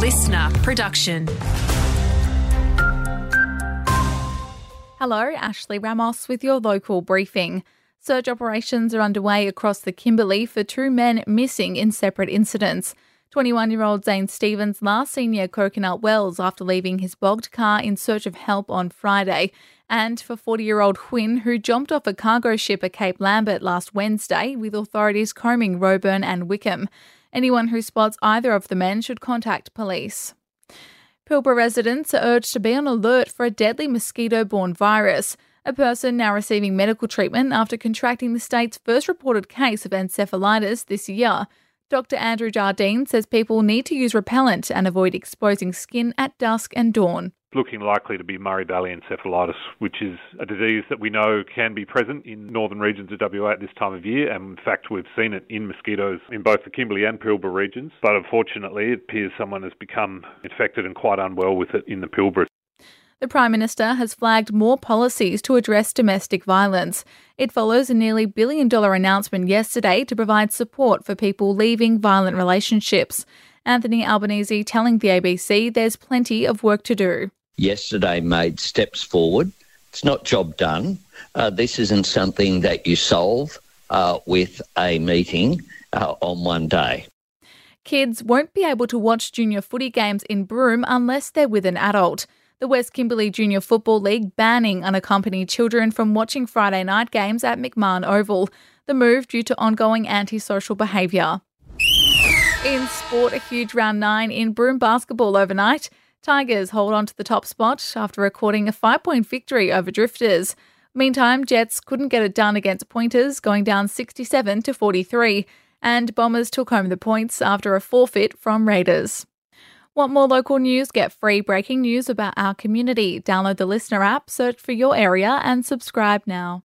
listener production. Hello, Ashley Ramos with your local briefing. Search operations are underway across the Kimberley for two men missing in separate incidents. 21-year-old Zane Stevens last seen near Coconut Wells after leaving his bogged car in search of help on Friday. And for 40-year-old Quinn, who jumped off a cargo ship at Cape Lambert last Wednesday, with authorities combing Roebourne and Wickham. Anyone who spots either of the men should contact police. Pilbara residents are urged to be on alert for a deadly mosquito-borne virus. A person now receiving medical treatment after contracting the state's first reported case of encephalitis this year. Dr. Andrew Jardine says people need to use repellent and avoid exposing skin at dusk and dawn. Looking likely to be Murray Valley encephalitis, which is a disease that we know can be present in northern regions of WA at this time of year, and in fact we've seen it in mosquitoes in both the Kimberley and Pilbara regions, but unfortunately it appears someone has become infected and quite unwell with it in the Pilbara. The Prime Minister has flagged more policies to address domestic violence. It follows a nearly $1 billion announcement yesterday to provide support for people leaving violent relationships. Anthony Albanese telling the ABC there's plenty of work to do. Yesterday made steps forward. It's not job done. This isn't something that you solve with a meeting on one day. Kids won't be able to watch junior footy games in Broome unless they're with an adult. The West Kimberley Junior Football League banning unaccompanied children from watching Friday night games at McMahon Oval. The move due to ongoing antisocial behaviour. In sport, a huge round 9 in Broome basketball overnight. Tigers hold on to the top spot after recording a 5-point victory over Drifters. Meantime, Jets couldn't get it done against Pointers, going down 67-43, and Bombers took home the points after a forfeit from Raiders. Want more local news? Get free breaking news about our community. Download the Listener app, search for your area and subscribe now.